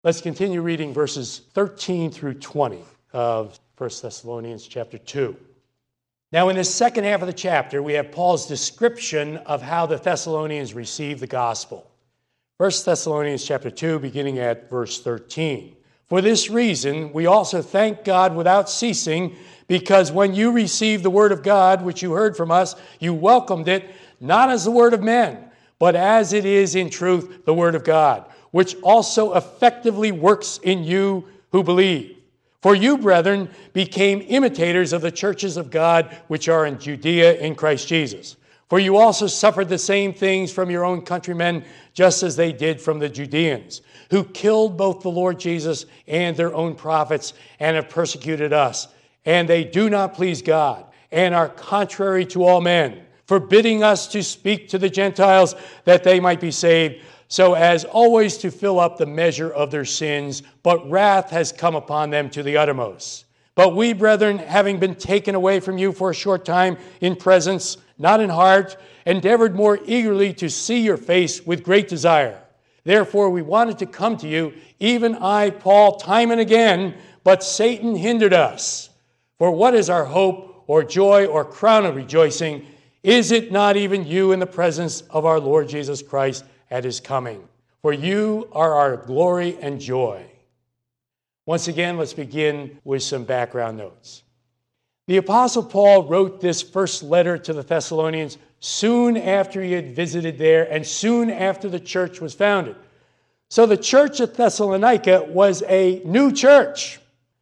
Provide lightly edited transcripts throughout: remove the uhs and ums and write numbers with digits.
Let's continue reading verses 13 through 20 of 1 Thessalonians chapter 2. Now, in this second half of the chapter, we have Paul's description of how the Thessalonians received the gospel. 1 Thessalonians chapter 2, beginning at verse 13. For this reason, we also thank God without ceasing, because when you received the word of God, which you heard from us, you welcomed it, not as the word of men, but as it is in truth the word of God, which also effectively works in you who believe. For you, brethren, became imitators of the churches of God which are in Judea in Christ Jesus. For you also suffered the same things from your own countrymen, just as they did from the Judeans, who killed both the Lord Jesus and their own prophets, and have persecuted us. And they do not please God, and are contrary to all men, forbidding us to speak to the Gentiles that they might be saved, so as always to fill up the measure of their sins, but wrath has come upon them to the uttermost. But we, brethren, having been taken away from you for a short time in presence, not in heart, endeavored more eagerly to see your face with great desire. Therefore we wanted to come to you, even I, Paul, time and again, but Satan hindered us. For what is our hope, or joy, or crown of rejoicing? Is it not even you in the presence of our Lord Jesus Christ at his coming? For you are our glory and joy. Once again, let's begin with some background notes. The Apostle Paul wrote this first letter to the Thessalonians soon after he had visited there and soon after the church was founded. So the church at Thessalonica was a new church.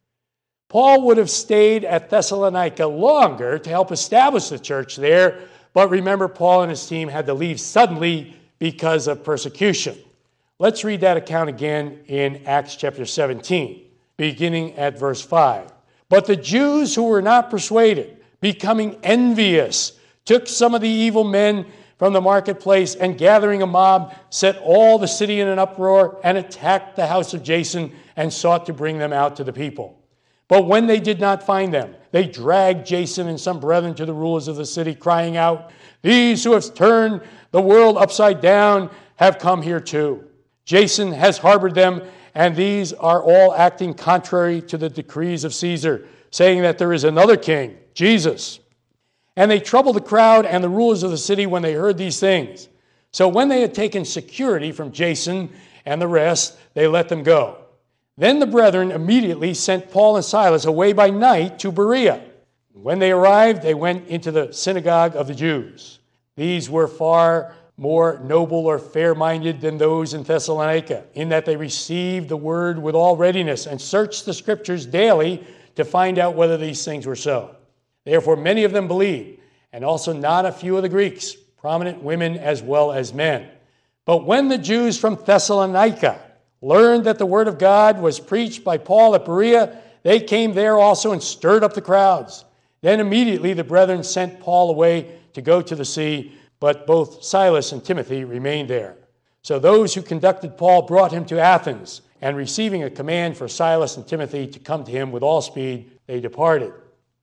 Paul would have stayed at Thessalonica longer to help establish the church there, but remember, Paul and his team had to leave suddenly because of persecution. Let's read that account again in Acts chapter 17, beginning at verse 5. But the Jews who were not persuaded, becoming envious, took some of the evil men from the marketplace, and gathering a mob, set all the city in an uproar and attacked the house of Jason and sought to bring them out to the people. But when they did not find them, they dragged Jason and some brethren to the rulers of the city, crying out, "These who have turned the world upside down have come here too. Jason has harbored them, and these are all acting contrary to the decrees of Caesar, saying that there is another king, Jesus." And they troubled the crowd and the rulers of the city when they heard these things. So when they had taken security from Jason and the rest, they let them go. Then the brethren immediately sent Paul and Silas away by night to Berea. When they arrived, they went into the synagogue of the Jews. These were far more noble or fair-minded than those in Thessalonica, in that they received the word with all readiness and searched the scriptures daily to find out whether these things were so. Therefore many of them believed, and also not a few of the Greeks, prominent women as well as men. But when the Jews from Thessalonica learned that the word of God was preached by Paul at Berea, they came there also and stirred up the crowds. Then immediately the brethren sent Paul away to go to the sea, but both Silas and Timothy remained there. So those who conducted Paul brought him to Athens, and receiving a command for Silas and Timothy to come to him with all speed, they departed.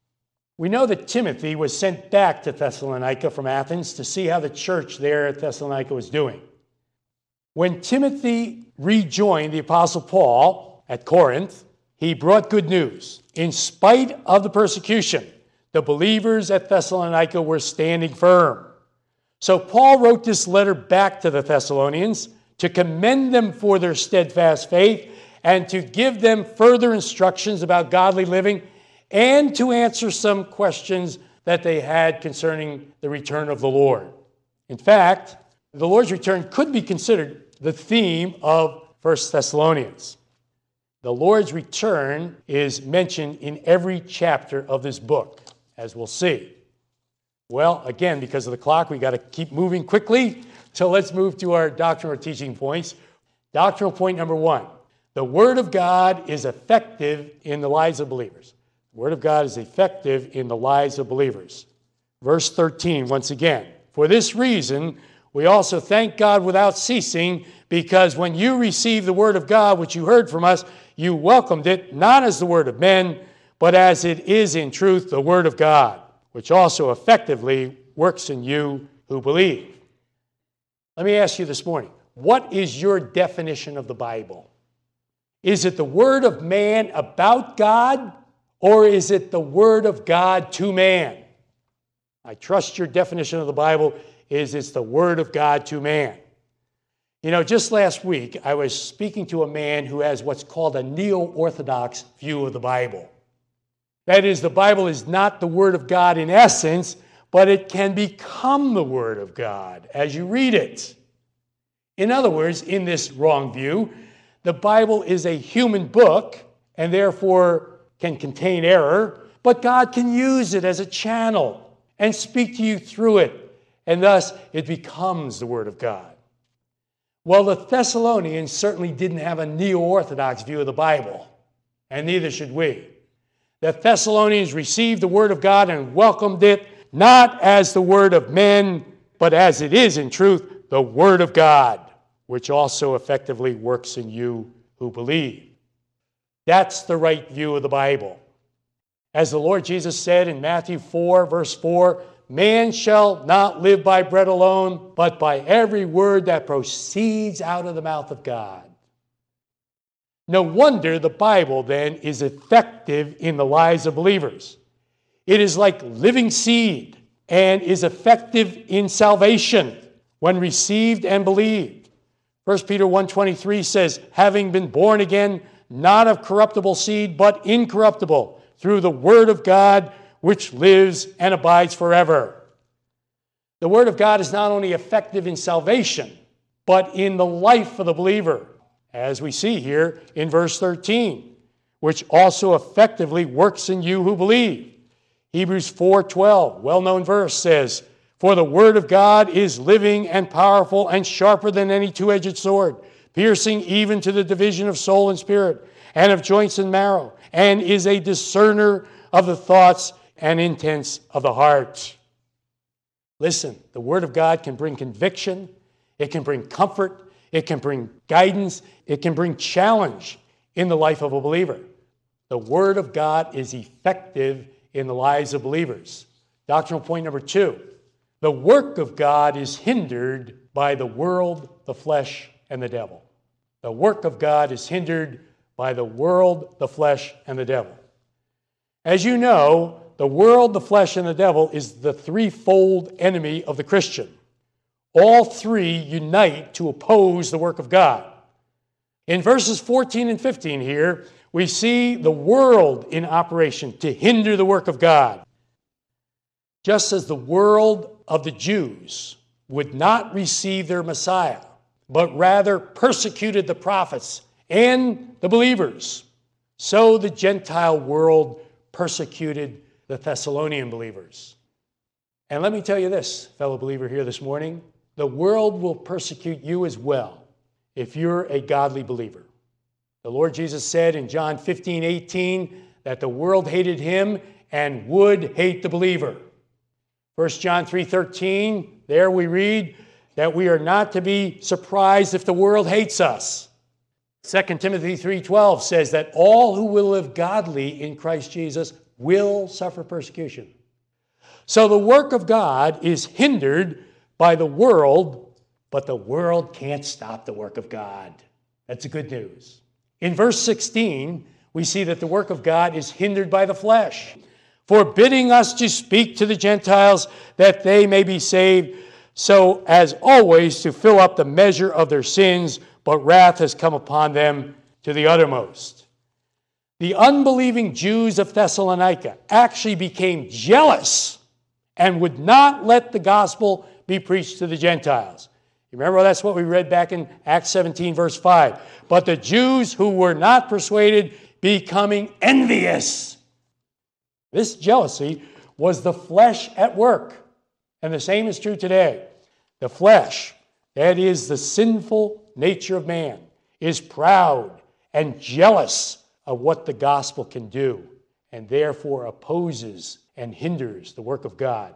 We know that Timothy was sent back to Thessalonica from Athens to see how the church there at Thessalonica was doing. When Timothy rejoined the Apostle Paul at Corinth, he brought good news. In spite of the persecution, the believers at Thessalonica were standing firm. So Paul wrote this letter back to the Thessalonians to commend them for their steadfast faith and to give them further instructions about godly living and to answer some questions that they had concerning the return of the Lord. In fact, the Lord's return could be considered the theme of 1 Thessalonians. The Lord's return is mentioned in every chapter of this book, as we'll see. Well, again, because of the clock, we got to keep moving quickly. So let's move to our doctrinal teaching points. Doctrinal point number 1. The Word of God is effective in the lives of believers. The Word of God is effective in the lives of believers. Verse 13, once again. For this reason, we also thank God without ceasing, because when you received the Word of God, which you heard from us, you welcomed it, not as the word of men, but as it is in truth the Word of God, which also effectively works in you who believe. Let me ask you this morning, what is your definition of the Bible? Is it the word of man about God, or is it the word of God to man? I trust your definition of the Bible is it's the word of God to man. You know, just last week, I was speaking to a man who has what's called a neo-Orthodox view of the Bible. That is, the Bible is not the word of God in essence, but it can become the word of God as you read it. In other words, in this wrong view, the Bible is a human book and therefore can contain error, but God can use it as a channel and speak to you through it, and thus it becomes the word of God. Well, the Thessalonians certainly didn't have a neo-Orthodox view of the Bible, and neither should we. The Thessalonians received the word of God and welcomed it, not as the word of men, but as it is in truth, the word of God, which also effectively works in you who believe. That's the right view of the Bible. As the Lord Jesus said in Matthew 4, verse 4, man shall not live by bread alone, but by every word that proceeds out of the mouth of God. No wonder the Bible, then, is effective in the lives of believers. It is like living seed and is effective in salvation when received and believed. 1 Peter 1:23 says, having been born again, not of corruptible seed, but incorruptible, through the word of God, which lives and abides forever. The word of God is not only effective in salvation, but in the life of the believer, as we see here in verse 13, which also effectively works in you who believe. Hebrews 4:12, well-known verse, says, for the word of God is living and powerful and sharper than any two-edged sword, piercing even to the division of soul and spirit, and of joints and marrow, and is a discerner of the thoughts and intents of the heart. Listen, the word of God can bring conviction, it can bring comfort, it can bring guidance, it can bring challenge in the life of a believer. The word of God is effective in the lives of believers. Doctrinal point number 2, the work of God is hindered by the world, the flesh, and the devil. The work of God is hindered by the world, the flesh, and the devil. As you know, the world, the flesh, and the devil is the threefold enemy of the Christian. All three unite to oppose the work of God. In verses 14 and 15 here, we see the world in operation to hinder the work of God. Just as the world of the Jews would not receive their Messiah, but rather persecuted the prophets and the believers, so the Gentile world persecuted the Thessalonian believers. And let me tell you this, fellow believer here this morning, the world will persecute you as well if you're a godly believer. The Lord Jesus said in John 15:18 that the world hated him and would hate the believer. 1 John 3:13, there we read that we are not to be surprised if the world hates us. 2 Timothy 3:12 says that all who will live godly in Christ Jesus will suffer persecution. So the work of God is hindered by the world, but the world can't stop the work of God. That's the good news. In verse 16, we see that the work of God is hindered by the flesh, forbidding us to speak to the Gentiles that they may be saved, so as always to fill up the measure of their sins, but wrath has come upon them to the uttermost. The unbelieving Jews of Thessalonica actually became jealous and would not let the gospel be preached to the Gentiles. You remember that's what we read back in Acts 17, verse 5. But the Jews who were not persuaded becoming envious. This jealousy was the flesh at work. And the same is true today. The flesh, that is the sinful nature of man, is proud and jealous of what the gospel can do, and therefore opposes and hinders the work of God.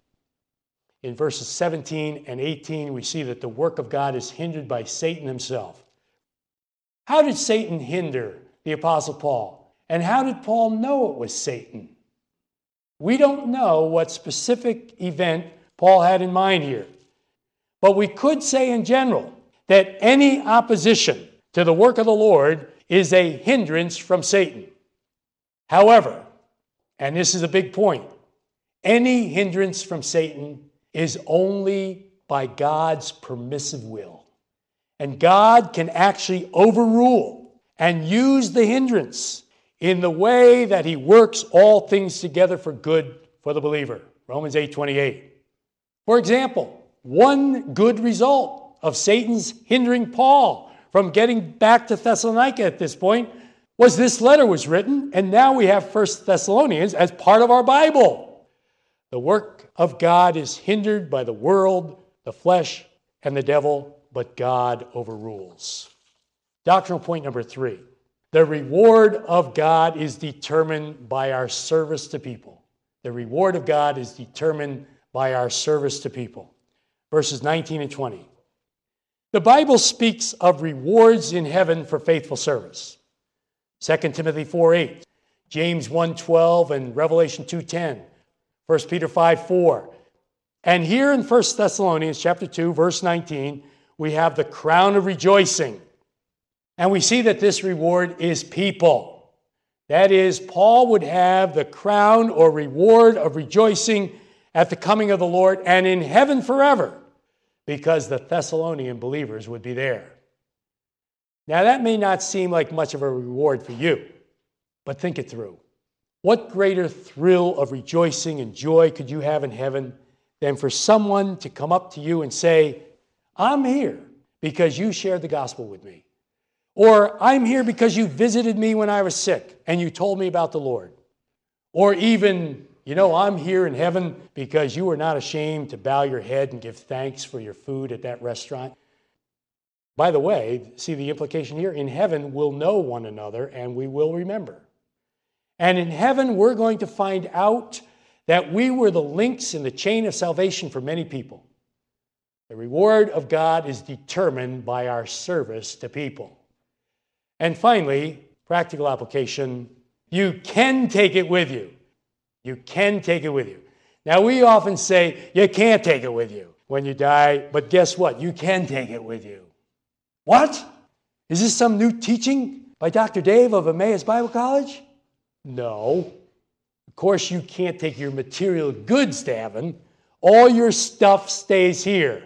In verses 17 and 18, we see that the work of God is hindered by Satan himself. How did Satan hinder the Apostle Paul? And how did Paul know it was Satan? We don't know what specific event Paul had in mind here. But we could say in general that any opposition to the work of the Lord is a hindrance from Satan. However, and this is a big point, any hindrance from Satan is only by God's permissive will. And God can actually overrule and use the hindrance in the way that he works all things together for good for the believer. Romans 8:28. For example, one good result of Satan's hindering Paul from getting back to Thessalonica at this point was this letter was written, and now we have 1 Thessalonians as part of our Bible. The work of God is hindered by the world, the flesh, and the devil, but God overrules. Doctrinal point number 3. The reward of God is determined by our service to people. The reward of God is determined by our service to people. Verses 19 and 20. The Bible speaks of rewards in heaven for faithful service. 2 Timothy 4:8, James 1:12, and Revelation 2:10, 1 Peter 5:4. And here in 1 Thessalonians chapter 2, verse 19, we have the crown of rejoicing. And we see that this reward is people. That is, Paul would have the crown or reward of rejoicing at the coming of the Lord and in heaven forever, because the Thessalonian believers would be there. Now, that may not seem like much of a reward for you, but think it through. What greater thrill of rejoicing and joy could you have in heaven than for someone to come up to you and say, I'm here because you shared the gospel with me. Or I'm here because you visited me when I was sick and you told me about the Lord. Or even, I'm here in heaven because you were not ashamed to bow your head and give thanks for your food at that restaurant. By the way, see the implication here? In heaven, we'll know one another and we will remember. And in heaven, we're going to find out that we were the links in the chain of salvation for many people. The reward of God is determined by our service to people. And finally, practical application, you can take it with you. You can take it with you. Now, we often say, you can't take it with you when you die, but guess what? You can take it with you. What? Is this some new teaching by Dr. Dave of Emmaus Bible College? No. Of course, you can't take your material goods to heaven. All your stuff stays here.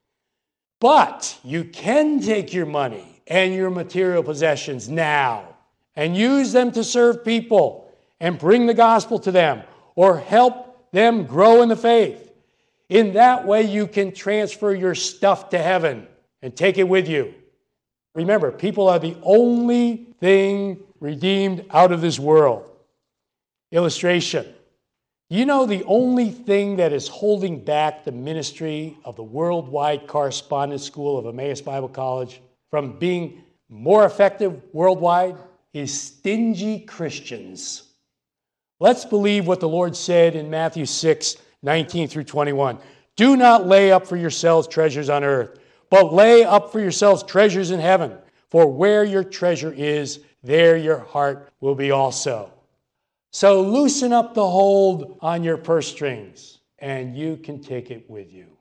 But you can take your money and your material possessions now and use them to serve people and bring the gospel to them or help them grow in the faith. In that way, you can transfer your stuff to heaven and take it with you. Remember, people are the only thing redeemed out of this world. Illustration. The only thing that is holding back the ministry of the Worldwide Correspondence School of Emmaus Bible College from being more effective worldwide is stingy Christians. Let's believe what the Lord said in Matthew 6:19 through 21. Do not lay up for yourselves treasures on earth, but lay up for yourselves treasures in heaven. For where your treasure is, there your heart will be also. So loosen up the hold on your purse strings, and you can take it with you.